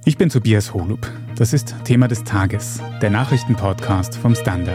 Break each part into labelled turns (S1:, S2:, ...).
S1: Ich bin Tobias Holub. Das ist Thema des Tages, der Nachrichtenpodcast vom Standard.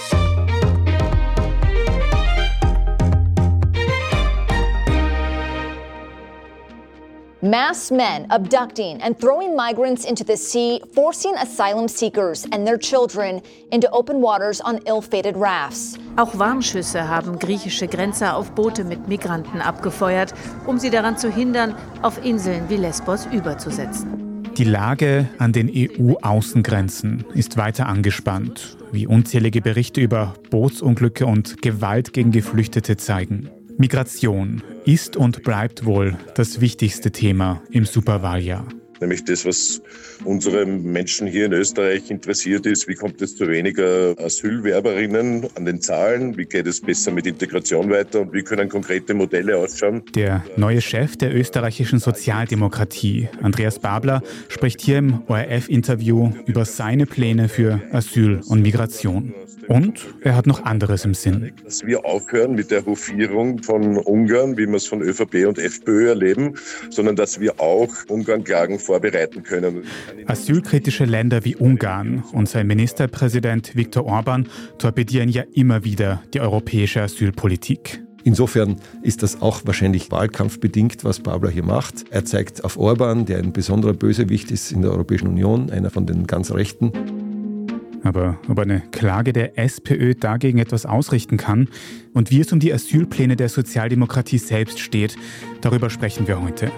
S2: Masked men abducting and throwing migrants into the sea, forcing asylum seekers and their children into open waters on ill-fated rafts.
S3: Auch Warnschüsse haben griechische Grenzer auf Boote mit Migranten abgefeuert, um sie daran zu hindern, auf Inseln wie Lesbos überzusetzen.
S1: Die Lage an den EU-Außengrenzen ist weiter angespannt, wie unzählige Berichte über Bootsunglücke und Gewalt gegen Geflüchtete zeigen. Migration ist und bleibt wohl das wichtigste Thema im Superwahljahr.
S4: Nämlich das, was unsere Menschen hier in Österreich interessiert ist, wie kommt es zu weniger Asylwerberinnen an den Zahlen, wie geht es besser mit Integration weiter und wie können konkrete Modelle ausschauen.
S1: Der neue Chef der österreichischen Sozialdemokratie, Andreas Babler, spricht hier im ORF-Interview über seine Pläne für Asyl und Migration. Und er hat noch anderes im Sinn.
S4: Dass wir aufhören mit der Hofierung von Ungarn, wie wir es von ÖVP und FPÖ erleben, sondern dass wir auch Ungarn-Klagen vorbereiten können.
S1: Asylkritische Länder wie Ungarn und sein Ministerpräsident Viktor Orbán torpedieren ja immer wieder die europäische Asylpolitik.
S5: Insofern ist das auch wahrscheinlich wahlkampfbedingt, was Babler hier macht. Er zeigt auf Orbán, der ein besonderer Bösewicht ist in der Europäischen Union, einer von den ganz Rechten.
S1: Aber ob eine Klage der SPÖ dagegen etwas ausrichten kann und wie es um die Asylpläne der Sozialdemokratie selbst steht, darüber sprechen wir heute.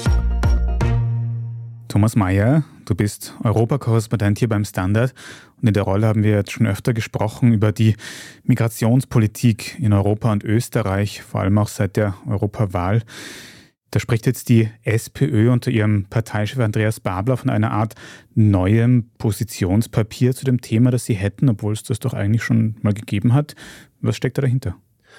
S1: Thomas Mayer, du bist Europakorrespondent hier beim Standard und in der Rolle haben wir jetzt schon öfter gesprochen über die Migrationspolitik in Europa und Österreich, vor allem auch seit der Europawahl. Da spricht jetzt die SPÖ unter ihrem Parteichef Andreas Babler von einer Art neuem Positionspapier zu dem Thema, das sie hätten, obwohl es das doch eigentlich schon mal gegeben hat. Was steckt da dahinter?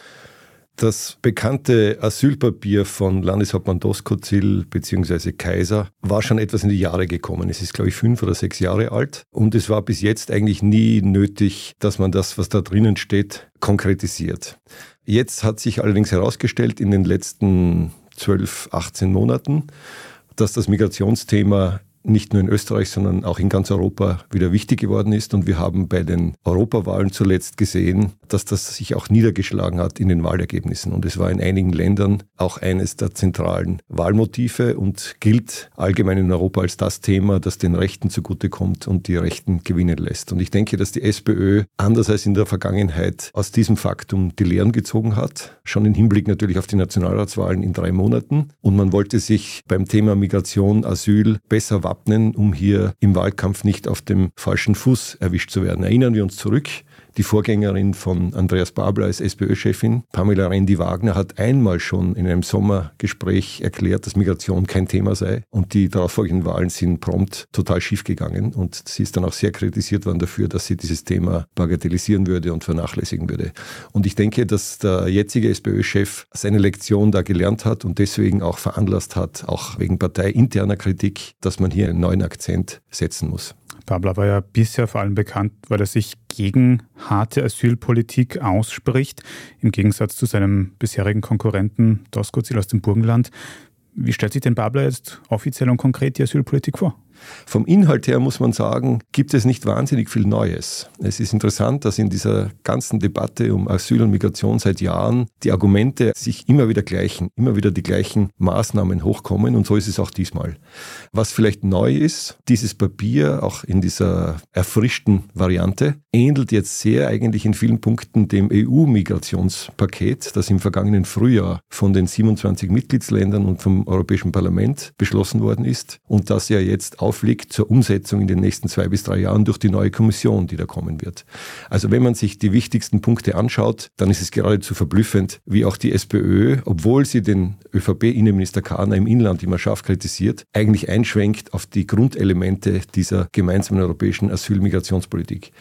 S5: Das bekannte Asylpapier von Landeshauptmann Doskozil bzw. Kaiser war schon etwas in die Jahre gekommen. Es ist, glaube ich, 5 oder 6 Jahre alt und es war bis jetzt eigentlich nie nötig, dass man das, was da drinnen steht, konkretisiert. Jetzt hat sich allerdings herausgestellt in den letzten 12, 18 Monaten, dass das Migrationsthema nicht nur in Österreich, sondern auch in ganz Europa wieder wichtig geworden ist. Und wir haben bei den Europawahlen zuletzt gesehen, dass das sich auch niedergeschlagen hat in den Wahlergebnissen. Und es war in einigen Ländern auch eines der zentralen Wahlmotive und gilt allgemein in Europa als das Thema, das den Rechten zugutekommt und die Rechten gewinnen lässt. Und ich denke, dass die SPÖ, anders als in der Vergangenheit, aus diesem Faktum die Lehren gezogen hat. Schon im Hinblick natürlich auf die Nationalratswahlen in 3 Monaten. Und man wollte sich beim Thema Migration, Asyl besser wappnen, um hier im Wahlkampf nicht auf dem falschen Fuß erwischt zu werden. Erinnern wir uns zurück. Die Vorgängerin von Andreas Babler als SPÖ-Chefin, Pamela Rendi-Wagner, hat einmal schon in einem Sommergespräch erklärt, dass Migration kein Thema sei. Und die darauffolgenden Wahlen sind prompt total schief gegangen. Und sie ist dann auch sehr kritisiert worden dafür, dass sie dieses Thema bagatellisieren würde und vernachlässigen würde. Und ich denke, dass der jetzige SPÖ-Chef seine Lektion da gelernt hat und deswegen auch veranlasst hat, auch wegen parteiinterner Kritik, dass man hier einen neuen Akzent setzen muss.
S1: Babler war ja bisher vor allem bekannt, weil er sich gegen harte Asylpolitik ausspricht, im Gegensatz zu seinem bisherigen Konkurrenten Doskozil aus dem Burgenland. Wie stellt sich denn Babler jetzt offiziell und konkret die Asylpolitik vor?
S5: Vom Inhalt her muss man sagen, gibt es nicht wahnsinnig viel Neues. Es ist interessant, dass in dieser ganzen Debatte um Asyl und Migration seit Jahren die Argumente sich immer wieder gleichen, immer wieder die gleichen Maßnahmen hochkommen und so ist es auch diesmal. Was vielleicht neu ist, dieses Papier, auch in dieser erfrischten Variante, ähnelt jetzt sehr eigentlich in vielen Punkten dem EU-Migrationspaket, das im vergangenen Frühjahr von den 27 Mitgliedsländern und vom Europäischen Parlament beschlossen worden ist und das ja jetzt aufliegt zur Umsetzung in den nächsten 2 bis 3 Jahren durch die neue Kommission, die da kommen wird. Also wenn man sich die wichtigsten Punkte anschaut, dann ist es geradezu verblüffend, wie auch die SPÖ, obwohl sie den ÖVP-Innenminister Kahner im Inland immer scharf kritisiert, eigentlich einschwenkt auf die Grundelemente dieser gemeinsamen europäischen Asyl-Migrationspolitik.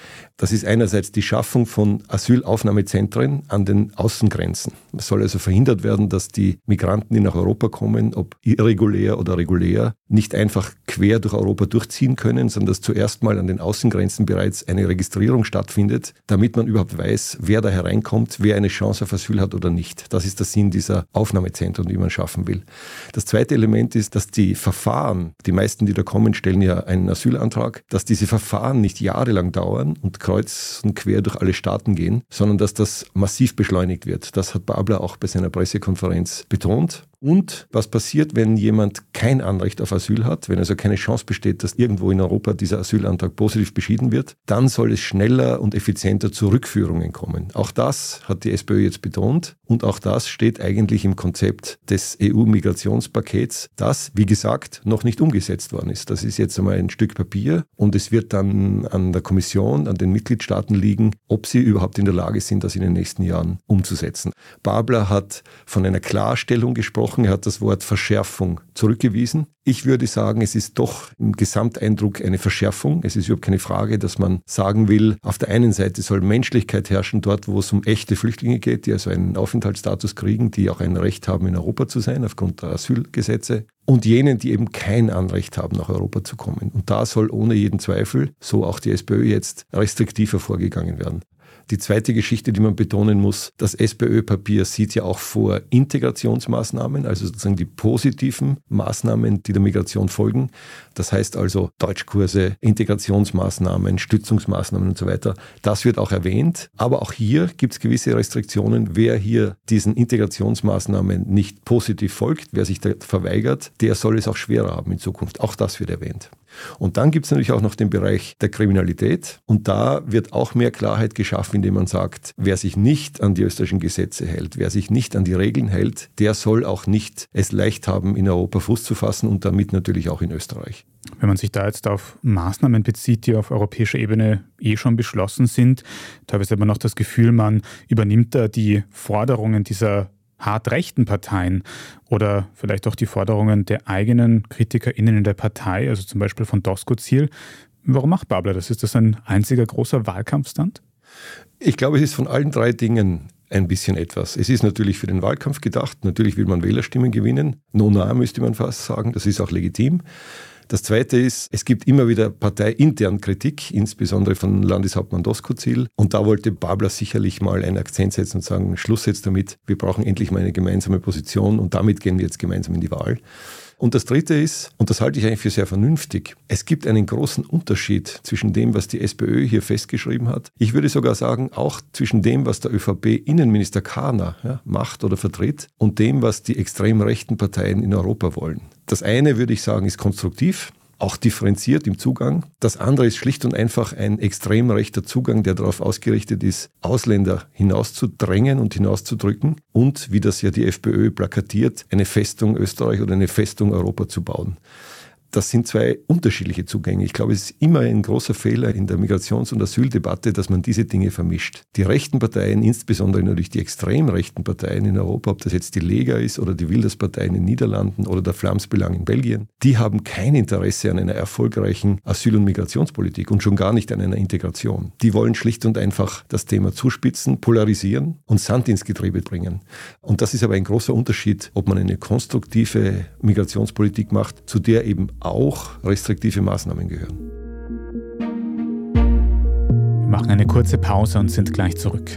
S5: Das ist einerseits die Schaffung von Asylaufnahmezentren an den Außengrenzen. Es soll also verhindert werden, dass die Migranten, die nach Europa kommen, ob irregulär oder regulär, nicht einfach quer durch Europa durchziehen können, sondern dass zuerst mal an den Außengrenzen bereits eine Registrierung stattfindet, damit man überhaupt weiß, wer da hereinkommt, wer eine Chance auf Asyl hat oder nicht. Das ist der Sinn dieser Aufnahmezentren, die man schaffen will. Das zweite Element ist, dass die Verfahren, die meisten, die da kommen, stellen ja einen Asylantrag, dass diese Verfahren nicht jahrelang dauern und kreuz und quer durch alle Staaten gehen, sondern dass das massiv beschleunigt wird. Das hat Babler auch bei seiner Pressekonferenz betont. Und was passiert, wenn jemand kein Anrecht auf Asyl hat, wenn also keine Chance besteht, dass irgendwo in Europa dieser Asylantrag positiv beschieden wird, dann soll es schneller und effizienter zu Rückführungen kommen. Auch das hat die SPÖ jetzt betont und auch das steht eigentlich im Konzept des EU-Migrationspakets, das, wie gesagt, noch nicht umgesetzt worden ist. Das ist jetzt einmal ein Stück Papier und es wird dann an der Kommission, an den Mitgliedstaaten liegen, ob sie überhaupt in der Lage sind, das in den nächsten Jahren umzusetzen. Babler hat von einer Klarstellung gesprochen. Er hat das Wort Verschärfung zurückgewiesen. Ich würde sagen, es ist doch im Gesamteindruck eine Verschärfung. Es ist überhaupt keine Frage, dass man sagen will, auf der einen Seite soll Menschlichkeit herrschen, dort wo es um echte Flüchtlinge geht, die also einen Aufenthaltsstatus kriegen, die auch ein Recht haben, in Europa zu sein, aufgrund der Asylgesetze. Und jenen, die eben kein Anrecht haben, nach Europa zu kommen. Und da soll ohne jeden Zweifel, so auch die SPÖ jetzt, restriktiver vorgegangen werden. Die zweite Geschichte, die man betonen muss, das SPÖ-Papier sieht ja auch vor Integrationsmaßnahmen, also sozusagen die positiven Maßnahmen, die der Migration folgen. Das heißt also Deutschkurse, Integrationsmaßnahmen, Stützungsmaßnahmen und so weiter. Das wird auch erwähnt. Aber auch hier gibt es gewisse Restriktionen. Wer hier diesen Integrationsmaßnahmen nicht positiv folgt, wer sich da verweigert, der soll es auch schwerer haben in Zukunft. Auch das wird erwähnt. Und dann gibt es natürlich auch noch den Bereich der Kriminalität. Und da wird auch mehr Klarheit geschaffen, indem man sagt, wer sich nicht an die österreichischen Gesetze hält, wer sich nicht an die Regeln hält, der soll auch nicht es leicht haben, in Europa Fuß zu fassen und damit natürlich auch in Österreich.
S1: Wenn man sich da jetzt auf Maßnahmen bezieht, die auf europäischer Ebene schon beschlossen sind, teilweise hat man noch das Gefühl, man übernimmt da die Forderungen dieser hart rechten Parteien oder vielleicht auch die Forderungen der eigenen KritikerInnen in der Partei, also zum Beispiel von Doskozil. Warum macht Babler das? Ist das ein einziger großer Wahlkampfstand?
S5: Ich glaube, es ist von allen drei Dingen ein bisschen etwas. Es ist natürlich für den Wahlkampf gedacht. Natürlich will man Wählerstimmen gewinnen. Nona müsste man fast sagen. Das ist auch legitim. Das Zweite ist, es gibt immer wieder parteiintern Kritik, insbesondere von Landeshauptmann Doskozil. Und da wollte Babler sicherlich mal einen Akzent setzen und sagen, Schluss jetzt damit, wir brauchen endlich mal eine gemeinsame Position und damit gehen wir jetzt gemeinsam in die Wahl. Und das Dritte ist, und das halte ich eigentlich für sehr vernünftig, es gibt einen großen Unterschied zwischen dem, was die SPÖ hier festgeschrieben hat. Ich würde sogar sagen, auch zwischen dem, was der ÖVP-Innenminister Kahner macht oder vertritt und dem, was die extrem rechten Parteien in Europa wollen. Das eine, würde ich sagen, ist konstruktiv, auch differenziert im Zugang. Das andere ist schlicht und einfach ein extrem rechter Zugang, der darauf ausgerichtet ist, Ausländer hinauszudrängen und hinauszudrücken und, wie das ja die FPÖ plakatiert, eine Festung Österreich oder eine Festung Europa zu bauen. Das sind zwei unterschiedliche Zugänge. Ich glaube, es ist immer ein großer Fehler in der Migrations- und Asyldebatte, dass man diese Dinge vermischt. Die rechten Parteien, insbesondere natürlich die extrem rechten Parteien in Europa, ob das jetzt die Lega ist oder die Wilders-Partei in den Niederlanden oder der Vlaams-Belang in Belgien, die haben kein Interesse an einer erfolgreichen Asyl- und Migrationspolitik und schon gar nicht an einer Integration. Die wollen schlicht und einfach das Thema zuspitzen, polarisieren und Sand ins Getriebe bringen. Und das ist aber ein großer Unterschied, ob man eine konstruktive Migrationspolitik macht, zu der eben auch restriktive Maßnahmen gehören.
S1: Wir machen eine kurze Pause und sind gleich zurück.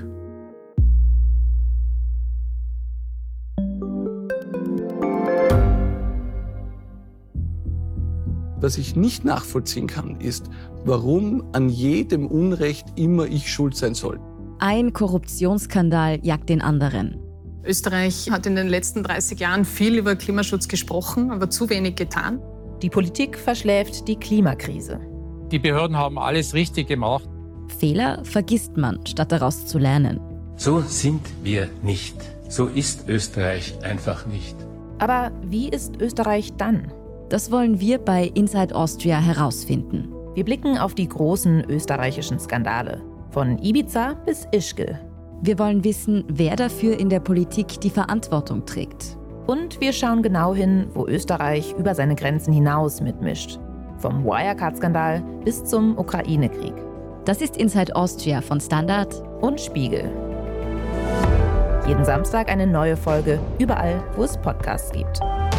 S6: Was ich nicht nachvollziehen kann, ist, warum an jedem Unrecht immer ich schuld sein soll.
S7: Ein Korruptionsskandal jagt den anderen.
S8: Österreich hat in den letzten 30 Jahren viel über Klimaschutz gesprochen, aber zu wenig getan.
S9: Die Politik verschläft die Klimakrise.
S10: Die Behörden haben alles richtig gemacht.
S7: Fehler vergisst man, statt daraus zu lernen.
S11: So sind wir nicht. So ist Österreich einfach nicht.
S9: Aber wie ist Österreich dann?
S7: Das wollen wir bei Inside Austria herausfinden.
S9: Wir blicken auf die großen österreichischen Skandale. Von Ibiza bis Ischgl.
S7: Wir wollen wissen, wer dafür in der Politik die Verantwortung trägt.
S9: Und wir schauen genau hin, wo Österreich über seine Grenzen hinaus mitmischt. Vom Wirecard-Skandal bis zum Ukraine-Krieg.
S7: Das ist Inside Austria von Standard
S9: und Spiegel. Jeden Samstag eine neue Folge, überall, wo es Podcasts gibt.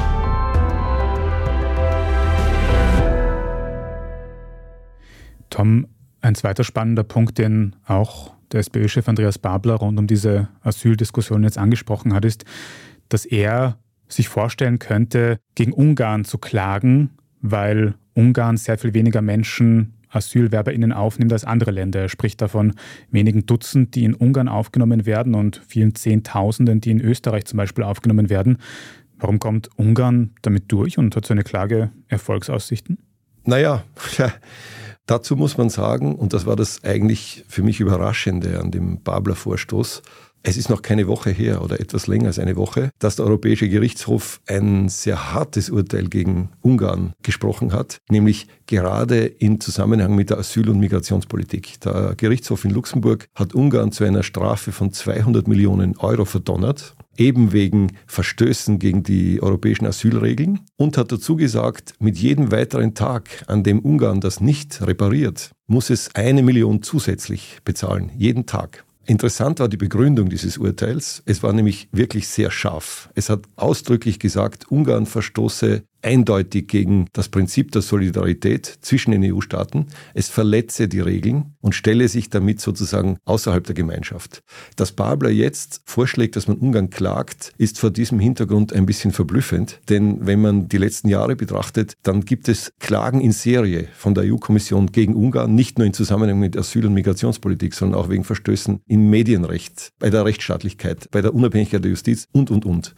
S1: Tom, ein zweiter spannender Punkt, den auch der SPÖ-Chef Andreas Babler rund um diese Asyldiskussion jetzt angesprochen hat, ist, dass er sich vorstellen könnte, gegen Ungarn zu klagen, weil Ungarn sehr viel weniger Menschen, AsylwerberInnen aufnimmt als andere Länder. Er spricht davon wenigen Dutzend, die in Ungarn aufgenommen werden und vielen Zehntausenden, die in Österreich zum Beispiel aufgenommen werden. Warum kommt Ungarn damit durch und hat so eine Klage Erfolgsaussichten?
S5: Naja, dazu muss man sagen, und das war das eigentlich für mich Überraschende an dem Babler-Vorstoß, es ist noch keine Woche her oder etwas länger als eine Woche, dass der Europäische Gerichtshof ein sehr hartes Urteil gegen Ungarn gesprochen hat, nämlich gerade in Zusammenhang mit der Asyl- und Migrationspolitik. Der Gerichtshof in Luxemburg hat Ungarn zu einer Strafe von 200 Millionen Euro verdonnert, eben wegen Verstößen gegen die europäischen Asylregeln, und hat dazu gesagt, mit jedem weiteren Tag, an dem Ungarn das nicht repariert, muss es 1 Million zusätzlich bezahlen, jeden Tag. Interessant war die Begründung dieses Urteils. Es war nämlich wirklich sehr scharf. Es hat ausdrücklich gesagt, Ungarn verstoße eindeutig gegen das Prinzip der Solidarität zwischen den EU-Staaten. Es verletze die Regeln und stelle sich damit sozusagen außerhalb der Gemeinschaft. Dass Babler jetzt vorschlägt, dass man Ungarn klagt, ist vor diesem Hintergrund ein bisschen verblüffend. Denn wenn man die letzten Jahre betrachtet, dann gibt es Klagen in Serie von der EU-Kommission gegen Ungarn, nicht nur in Zusammenhang mit Asyl- und Migrationspolitik, sondern auch wegen Verstößen im Medienrecht, bei der Rechtsstaatlichkeit, bei der Unabhängigkeit der Justiz und.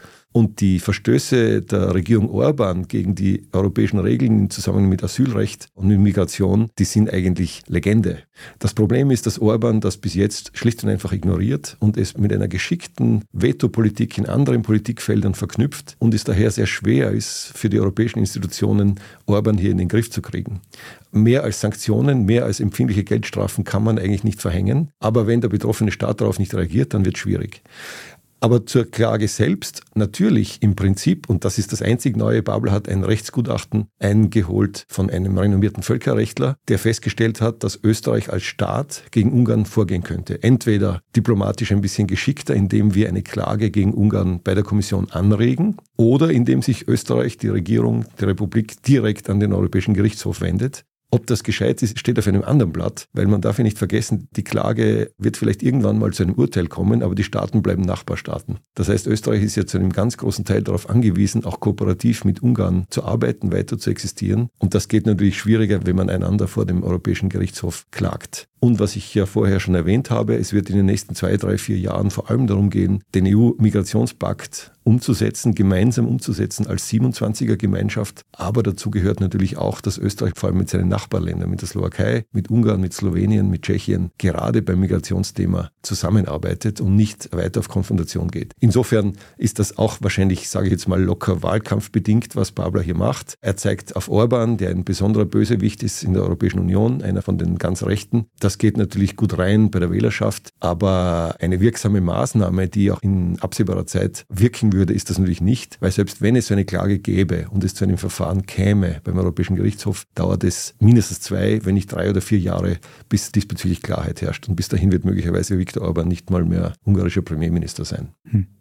S5: Und die Verstöße der Regierung Orban gegen die europäischen Regeln im Zusammenhang mit Asylrecht und mit Migration, die sind eigentlich Legende. Das Problem ist, dass Orban das bis jetzt schlicht und einfach ignoriert und es mit einer geschickten Vetopolitik in anderen Politikfeldern verknüpft und es daher sehr schwer ist, für die europäischen Institutionen Orban hier in den Griff zu kriegen. Mehr als Sanktionen, mehr als empfindliche Geldstrafen kann man eigentlich nicht verhängen, aber wenn der betroffene Staat darauf nicht reagiert, dann wird es schwierig. Aber zur Klage selbst, natürlich im Prinzip, und das ist das einzig Neue, Babler hat ein Rechtsgutachten eingeholt von einem renommierten Völkerrechtler, der festgestellt hat, dass Österreich als Staat gegen Ungarn vorgehen könnte. Entweder diplomatisch ein bisschen geschickter, indem wir eine Klage gegen Ungarn bei der Kommission anregen, oder indem sich Österreich, die Regierung der Republik, direkt an den Europäischen Gerichtshof wendet. Ob das gescheit ist, steht auf einem anderen Blatt, weil man darf ja nicht vergessen, die Klage wird vielleicht irgendwann mal zu einem Urteil kommen, aber die Staaten bleiben Nachbarstaaten. Das heißt, Österreich ist ja zu einem ganz großen Teil darauf angewiesen, auch kooperativ mit Ungarn zu arbeiten, weiter zu existieren. Und das geht natürlich schwieriger, wenn man einander vor dem Europäischen Gerichtshof klagt. Und was ich ja vorher schon erwähnt habe, es wird in den nächsten 2, 3, 4 Jahren vor allem darum gehen, den EU-Migrationspakt umzusetzen, gemeinsam umzusetzen als 27er-Gemeinschaft. Aber dazu gehört natürlich auch, dass Österreich vor allem mit seinen Nachbarländern, mit der Slowakei, mit Ungarn, mit Slowenien, mit Tschechien, gerade beim Migrationsthema zusammenarbeitet und nicht weiter auf Konfrontation geht. Insofern ist das auch wahrscheinlich, sage ich jetzt mal, locker wahlkampfbedingt, was Babler hier macht. Er zeigt auf Orban, der ein besonderer Bösewicht ist in der Europäischen Union, einer von den ganz Rechten. Das geht natürlich gut rein bei der Wählerschaft, aber eine wirksame Maßnahme, die auch in absehbarer Zeit wirken würde, ist das natürlich nicht, weil selbst wenn es so eine Klage gäbe und es zu einem Verfahren käme beim Europäischen Gerichtshof, dauert es mindestens 2, wenn nicht 3 oder 4 Jahre, bis diesbezüglich Klarheit herrscht. Und bis dahin wird möglicherweise Viktor Orban nicht mal mehr ungarischer Premierminister sein.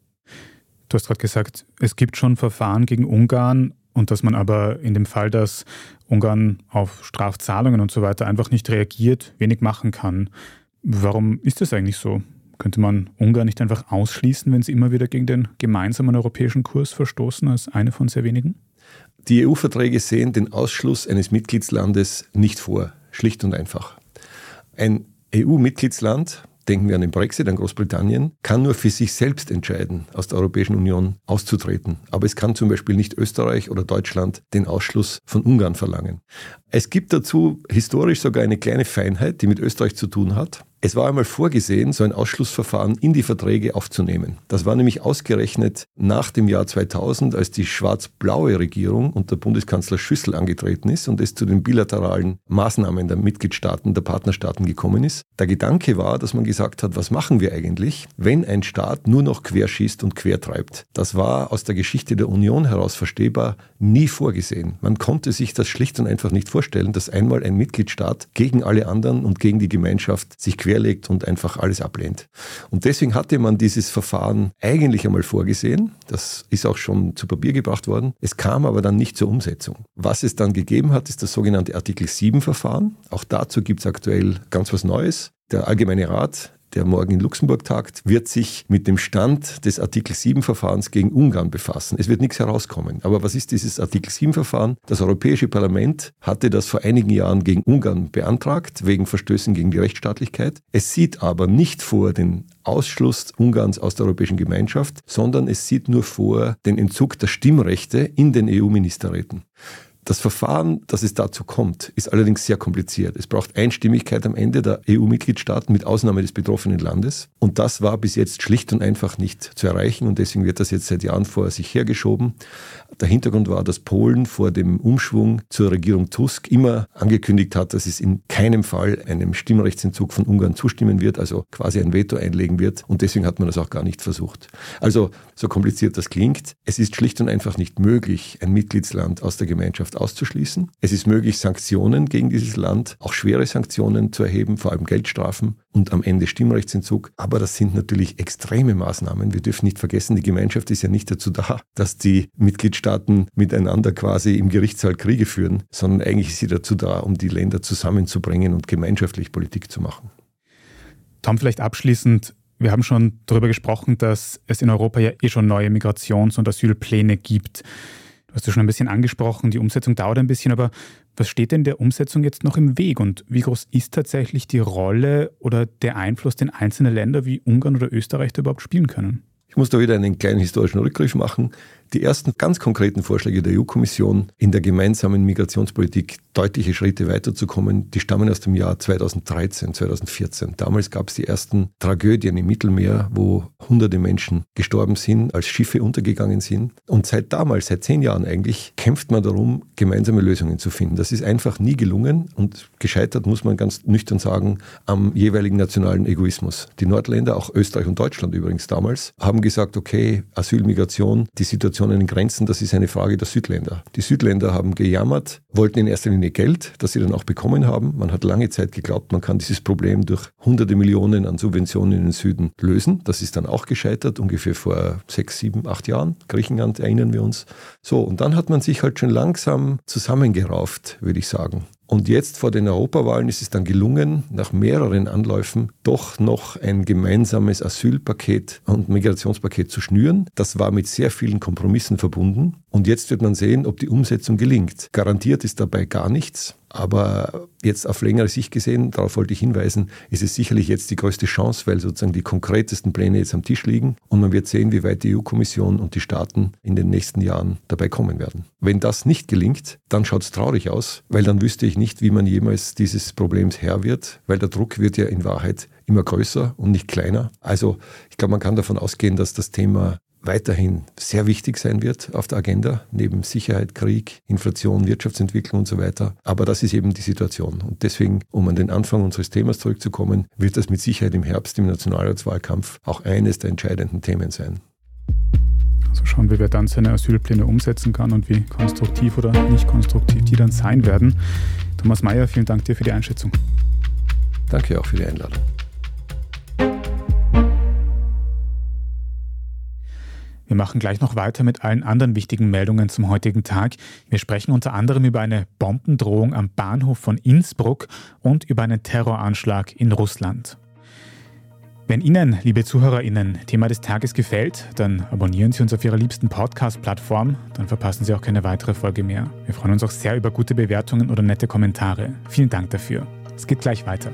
S1: Du hast gerade gesagt, es gibt schon Verfahren gegen Ungarn und dass man aber in dem Fall, dass Ungarn auf Strafzahlungen und so weiter einfach nicht reagiert, wenig machen kann. Warum ist das eigentlich so? Könnte man Ungarn nicht einfach ausschließen, wenn sie immer wieder gegen den gemeinsamen europäischen Kurs verstoßen, als eine von sehr wenigen?
S5: Die EU-Verträge sehen den Ausschluss eines Mitgliedslandes nicht vor, schlicht und einfach. Ein EU-Mitgliedsland, denken wir an den Brexit, an Großbritannien, kann nur für sich selbst entscheiden, aus der Europäischen Union auszutreten. Aber es kann zum Beispiel nicht Österreich oder Deutschland den Ausschluss von Ungarn verlangen. Es gibt dazu historisch sogar eine kleine Feinheit, die mit Österreich zu tun hat. Es war einmal vorgesehen, so ein Ausschlussverfahren in die Verträge aufzunehmen. Das war nämlich ausgerechnet nach dem Jahr 2000, als die schwarz-blaue Regierung unter Bundeskanzler Schüssel angetreten ist und es zu den bilateralen Maßnahmen der Mitgliedstaaten, der Partnerstaaten gekommen ist. Der Gedanke war, dass man gesagt hat, was machen wir eigentlich, wenn ein Staat nur noch querschießt und quertreibt. Das war aus der Geschichte der Union heraus verstehbar nie vorgesehen. Man konnte sich das schlicht und einfach nicht vorstellen, dass einmal ein Mitgliedstaat gegen alle anderen und gegen die Gemeinschaft sich querlegt und einfach alles ablehnt. Und deswegen hatte man dieses Verfahren eigentlich einmal vorgesehen. Das ist auch schon zu Papier gebracht worden. Es kam aber dann nicht zur Umsetzung. Was es dann gegeben hat, ist das sogenannte Artikel 7-Verfahren. Auch dazu gibt es aktuell ganz was Neues. Der Allgemeine Rat, der morgen in Luxemburg tagt, wird sich mit dem Stand des Artikel 7-Verfahrens gegen Ungarn befassen. Es wird nichts herauskommen. Aber was ist dieses Artikel 7-Verfahren? Das Europäische Parlament hatte das vor einigen Jahren gegen Ungarn beantragt, wegen Verstößen gegen die Rechtsstaatlichkeit. Es sieht aber nicht vor den Ausschluss Ungarns aus der Europäischen Gemeinschaft, sondern es sieht nur vor den Entzug der Stimmrechte in den EU-Ministerräten. Das Verfahren, dass es dazu kommt, ist allerdings sehr kompliziert. Es braucht Einstimmigkeit am Ende der EU-Mitgliedstaaten mit Ausnahme des betroffenen Landes. Und das war bis jetzt schlicht und einfach nicht zu erreichen. Und deswegen wird das jetzt seit Jahren vor sich hergeschoben. Der Hintergrund war, dass Polen vor dem Umschwung zur Regierung Tusk immer angekündigt hat, dass es in keinem Fall einem Stimmrechtsentzug von Ungarn zustimmen wird, also quasi ein Veto einlegen wird. Und deswegen hat man das auch gar nicht versucht. Also, so kompliziert das klingt, es ist schlicht und einfach nicht möglich, ein Mitgliedsland aus der Gemeinschaft auszuschließen. Es ist möglich, Sanktionen gegen dieses Land, auch schwere Sanktionen zu erheben, vor allem Geldstrafen und am Ende Stimmrechtsentzug. Aber das sind natürlich extreme Maßnahmen. Wir dürfen nicht vergessen, die Gemeinschaft ist ja nicht dazu da, dass die Mitgliedstaaten miteinander quasi im Gerichtssaal Kriege führen, sondern eigentlich ist sie dazu da, um die Länder zusammenzubringen und gemeinschaftlich Politik zu machen.
S1: Tom, vielleicht abschließend, wir haben schon darüber gesprochen, dass es in Europa ja schon neue Migrations- und Asylpläne gibt. Du hast ja schon ein bisschen angesprochen, die Umsetzung dauert ein bisschen, aber was steht denn der Umsetzung jetzt noch im Weg und wie groß ist tatsächlich die Rolle oder der Einfluss, den einzelne Länder wie Ungarn oder Österreich da überhaupt spielen können?
S5: Ich muss da wieder einen kleinen historischen Rückgriff machen. Die ersten ganz konkreten Vorschläge der EU-Kommission, in der gemeinsamen Migrationspolitik deutliche Schritte weiterzukommen, die stammen aus dem Jahr 2013, 2014. Damals gab es die ersten Tragödien im Mittelmeer, wo hunderte Menschen gestorben sind, als Schiffe untergegangen sind. Und seit 10 Jahren eigentlich, kämpft man darum, gemeinsame Lösungen zu finden. Das ist einfach nie gelungen und gescheitert, muss man ganz nüchtern sagen, am jeweiligen nationalen Egoismus. Die Nordländer, auch Österreich und Deutschland übrigens damals, haben gesagt, okay, Asyl, Migration, die Situation an den Grenzen, das ist eine Frage der Südländer. Die Südländer haben gejammert, wollten in erster Linie Geld, das sie dann auch bekommen haben. Man hat lange Zeit geglaubt, man kann dieses Problem durch hunderte Millionen an Subventionen in den Süden lösen. Das ist dann auch gescheitert, ungefähr vor 6, 7, 8 Jahren. Griechenland, erinnern wir uns. So, und dann hat man sich halt schon langsam zusammengerauft, würde ich sagen. Und jetzt vor den Europawahlen ist es dann gelungen, nach mehreren Anläufen doch noch ein gemeinsames Asylpaket und Migrationspaket zu schnüren. Das war mit sehr vielen Kompromissen verbunden. Und jetzt wird man sehen, ob die Umsetzung gelingt. Garantiert ist dabei gar nichts. Aber jetzt auf längere Sicht gesehen, darauf wollte ich hinweisen, ist es sicherlich jetzt die größte Chance, weil sozusagen die konkretesten Pläne jetzt am Tisch liegen. Und man wird sehen, wie weit die EU-Kommission und die Staaten in den nächsten Jahren dabei kommen werden. Wenn das nicht gelingt, dann schaut es traurig aus, weil dann wüsste ich nicht, wie man jemals dieses Problems Herr wird, weil der Druck wird ja in Wahrheit immer größer und nicht kleiner. Also ich glaube, man kann davon ausgehen, dass das Thema weiterhin sehr wichtig sein wird auf der Agenda, neben Sicherheit, Krieg, Inflation, Wirtschaftsentwicklung und so weiter. Aber das ist eben die Situation. Und deswegen, um an den Anfang unseres Themas zurückzukommen, wird das mit Sicherheit im Herbst im Nationalratswahlkampf auch eines der entscheidenden Themen sein.
S1: Also schauen wir, wer dann seine Asylpläne umsetzen kann und wie konstruktiv oder nicht konstruktiv die dann sein werden. Thomas Mayer, vielen Dank dir für die Einschätzung.
S5: Danke auch für die Einladung.
S1: Wir machen gleich noch weiter mit allen anderen wichtigen Meldungen zum heutigen Tag. Wir sprechen unter anderem über eine Bombendrohung am Bahnhof von Innsbruck und über einen Terroranschlag in Russland. Wenn Ihnen, liebe ZuhörerInnen, Thema des Tages gefällt, dann abonnieren Sie uns auf Ihrer liebsten Podcast-Plattform, dann verpassen Sie auch keine weitere Folge mehr. Wir freuen uns auch sehr über gute Bewertungen oder nette Kommentare. Vielen Dank dafür. Es geht gleich weiter.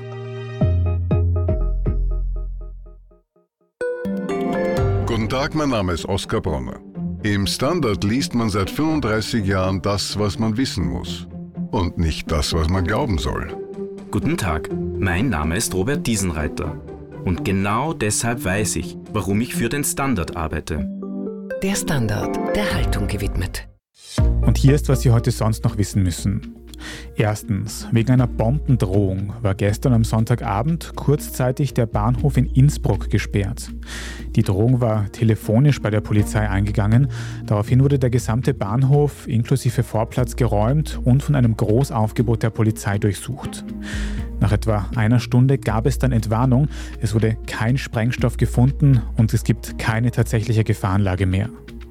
S12: Guten Tag, mein Name ist Oskar Bronner. Im Standard liest man seit 35 Jahren das, was man wissen muss. Und nicht das, was man glauben soll.
S13: Guten Tag, Mein Name ist Robert Diesenreiter. Und genau deshalb weiß ich, warum ich für den Standard arbeite.
S14: Der Standard, der Haltung gewidmet.
S1: Und hier ist, was Sie heute sonst noch wissen müssen. Erstens, wegen einer Bombendrohung war gestern am Sonntagabend kurzzeitig der Bahnhof in Innsbruck gesperrt. Die Drohung war telefonisch bei der Polizei eingegangen. Daraufhin wurde der gesamte Bahnhof inklusive Vorplatz geräumt und von einem Großaufgebot der Polizei durchsucht. Nach etwa einer Stunde gab es dann Entwarnung. Es wurde kein Sprengstoff gefunden und es gibt keine tatsächliche Gefahrenlage mehr.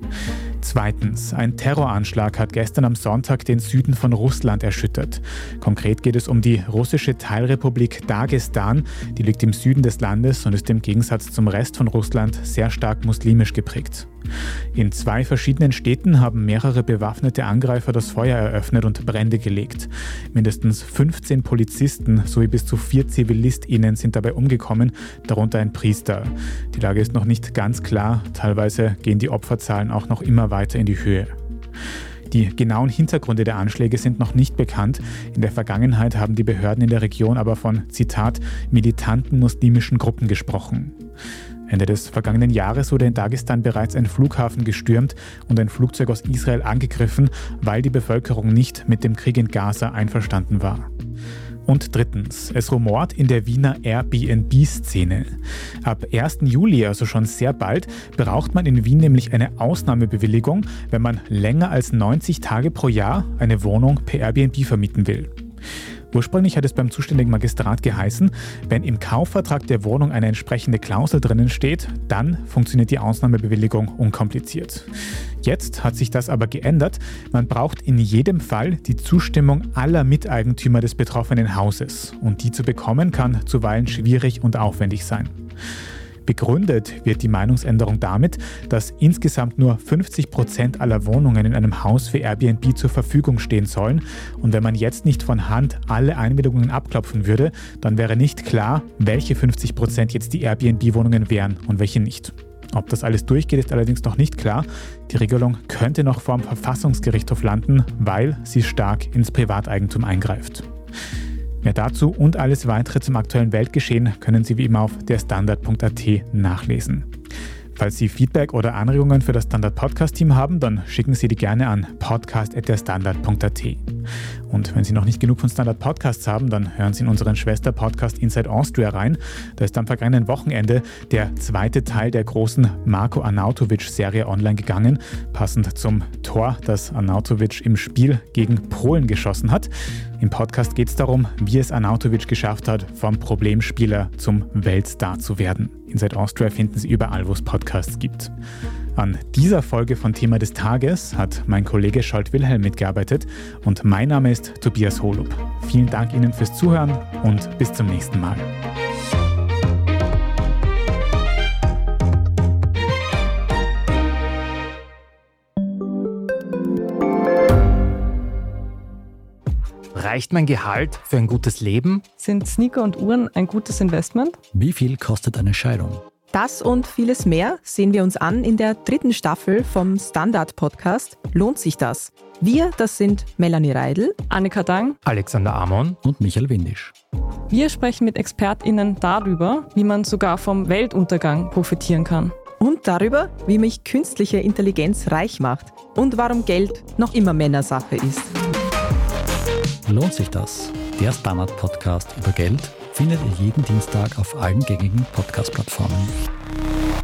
S1: Zweitens, ein Terroranschlag hat gestern am Sonntag den Süden von Russland erschüttert. Konkret geht es um die russische Teilrepublik Dagestan. Die liegt im Süden des Landes und ist im Gegensatz zum Rest von Russland sehr stark muslimisch geprägt. In 2 verschiedenen Städten haben mehrere bewaffnete Angreifer das Feuer eröffnet und Brände gelegt. Mindestens 15 Polizisten sowie bis zu 4 ZivilistInnen sind dabei umgekommen, darunter ein Priester. Die Lage ist noch nicht ganz klar, teilweise gehen die Opferzahlen auch noch immer weiter in die Höhe. Die genauen Hintergründe der Anschläge sind noch nicht bekannt. In der Vergangenheit haben die Behörden in der Region aber von, Zitat, militanten muslimischen Gruppen gesprochen. Ende des vergangenen Jahres wurde in Dagestan bereits ein Flughafen gestürmt und ein Flugzeug aus Israel angegriffen, weil die Bevölkerung nicht mit dem Krieg in Gaza einverstanden war. Und drittens, es rumort in der Wiener Airbnb-Szene. Ab 1. Juli, also schon sehr bald, braucht man in Wien nämlich eine Ausnahmebewilligung, wenn man länger als 90 Tage pro Jahr eine Wohnung per Airbnb vermieten will. Ursprünglich hat es beim zuständigen Magistrat geheißen, wenn im Kaufvertrag der Wohnung eine entsprechende Klausel drinnen steht, dann funktioniert die Ausnahmebewilligung unkompliziert. Jetzt hat sich das aber geändert. Man braucht in jedem Fall die Zustimmung aller Miteigentümer des betroffenen Hauses. Und die zu bekommen kann zuweilen schwierig und aufwendig sein. Begründet wird die Meinungsänderung damit, dass insgesamt nur 50% aller Wohnungen in einem Haus für Airbnb zur Verfügung stehen sollen. Und wenn man jetzt nicht von Hand alle Einwilligungen abklopfen würde, dann wäre nicht klar, welche 50% jetzt die Airbnb-Wohnungen wären und welche nicht. Ob das alles durchgeht, ist allerdings noch nicht klar. Die Regelung könnte noch vor dem Verfassungsgerichtshof landen, weil sie stark ins Privateigentum eingreift. Mehr dazu und alles weitere zum aktuellen Weltgeschehen können Sie wie immer auf derstandard.at nachlesen. Falls Sie Feedback oder Anregungen für das Standard-Podcast-Team haben, dann schicken Sie die gerne an podcast@derstandard.at. Und wenn Sie noch nicht genug von Standard-Podcasts haben, dann hören Sie in unseren Schwester-Podcast Inside Austria rein. Da ist am vergangenen Wochenende der 2. Teil der großen Marko Arnautovic-Serie online gegangen, passend zum Tor, das Arnautovic im Spiel gegen Polen geschossen hat. Im Podcast geht es darum, wie es Arnautovic geschafft hat, vom Problemspieler zum Weltstar zu werden. Inside Austria finden Sie überall, wo es Podcasts gibt. An dieser Folge von Thema des Tages hat mein Kollege Scholt Wilhelm mitgearbeitet und mein Name ist Tobias Holub. Vielen Dank Ihnen fürs Zuhören und bis zum nächsten Mal.
S15: Reicht mein Gehalt für ein gutes Leben?
S16: Sind Sneaker und Uhren ein gutes Investment?
S17: Wie viel kostet eine Scheidung?
S18: Das und vieles mehr sehen wir uns an in der 3. Staffel vom Standard-Podcast Lohnt sich das? Wir, das sind Melanie Reidl,
S16: Annika Dang,
S15: Alexander Amon
S17: und Michael Windisch.
S16: Wir sprechen mit ExpertInnen darüber, wie man sogar vom Weltuntergang profitieren kann.
S18: Und darüber, wie mich künstliche Intelligenz reich macht und warum Geld noch immer Männersache ist.
S17: Lohnt sich das? Der Standard-Podcast über Geld findet ihr jeden Dienstag auf allen gängigen Podcast-Plattformen.